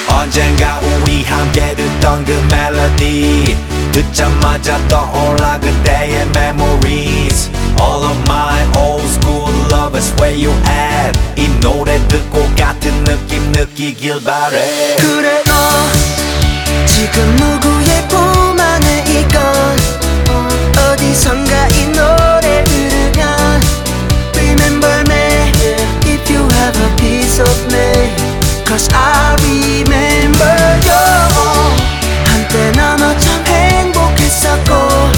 언젠가 우리 함께 듣던 그 멜로디 듣자마자 떠올라 그때의 memories. All of my old school lovers where you at. 이 노래 듣고 같은 느낌 느끼길 바래. 그래 너 지금 누구의 품 안에 있건 어디선가 이 노래 들으면 Remember me if you have a piece of me Cause I remember you. 한때 너무 참 행복했었고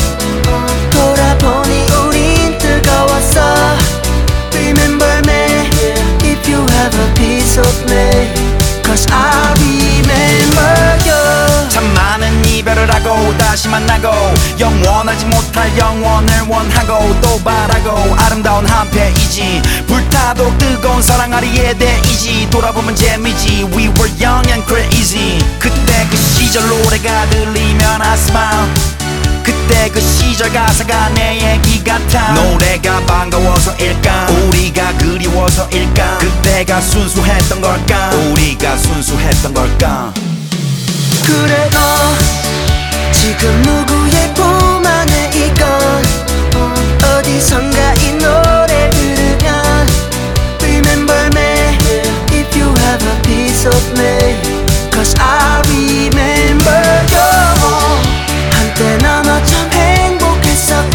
돌아보니 우린 뜨거웠어. Remember me if you have a piece of me Cause I remember you. 참 많은 이별을 하고 다시 만나고 영원하지 못할 영원을 원하고 또 바라고 아름다운 한패이지 불타도록 뜨거운 사랑아리에 대이지 돌아보면 재미지 We were young and crazy. 그때 그 시절 노래가 들리면 I smile. 그때 그 시절 가사가 내 얘기 같아. 노래가 반가워서일까 우리가 그리워서일까 그때가 순수했던 걸까 우리가 순수했던 걸까. 그래 너 지금 누구의 품 안에 있건 어디선가 이 노래 들으면 Remember me if you have a piece of me Cause I remember you. 한때 너무 참 행복했었고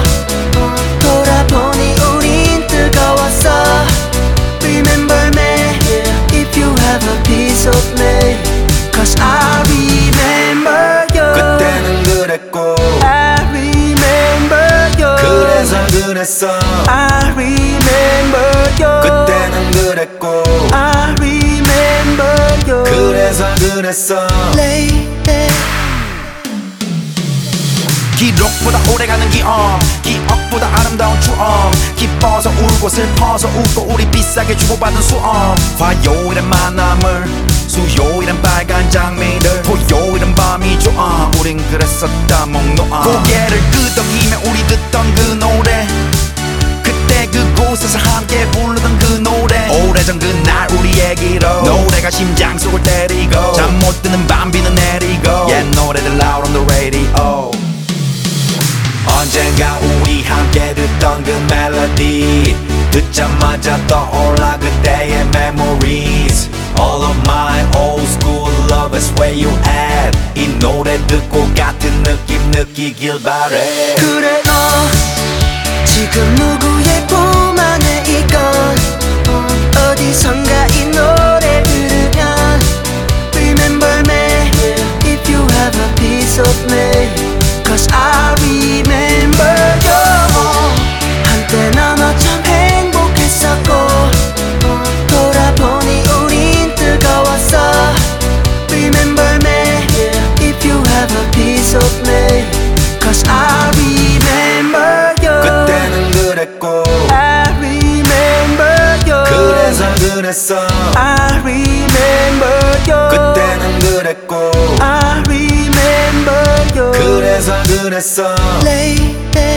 돌아보니 우린 뜨거웠어. Remember me if you have a piece of me Cause I remember you. 그때는 그랬고 I remember you. 그래서 그랬어. I remember you. 그때는 그랬고 I remember you. 그래서 그랬어. Lady. 기록보다 오래가는 기억 기억보다 아름다운 추억 기뻐서 울고 슬퍼서 웃고 우리 비싸게 주고받은 수업 화요일엔 만남을 수요일엔 빨간 장미를 토요일엔 밤이 좋아 우린 그랬었다 목놓아 고개를 끄덕이며 우리 듣던 그 노래 그때 그곳에서 함께 부르던 그 노래 오래전 그날 우리 얘기로 노래가 심장 속을 때리고 잠 못 드는 밤 비는 내리고 옛 노래들 loud on the radio. 언젠가 우리 함께 듣던 그 멜로디 듣자마자 떠올라 그때의 memories. All of my old school lovers where you at. 이 노래 듣고 같은 느낌 느끼길 바래. 그래 너 지금 누구의 품 안에 있건 어디선가 이 노래 들으면 Remember me if you have a piece of me Cause I remember you. 한때 너무 참 행복했었고 돌아보니 우린 뜨거웠어. Remember me if you have a piece of me Cause I remember you. 그때는 그랬고 I remember you. 그래서 그랬어. I remember you. 그때는 그랬고 I remember you. 그래서 그랬어. Lady.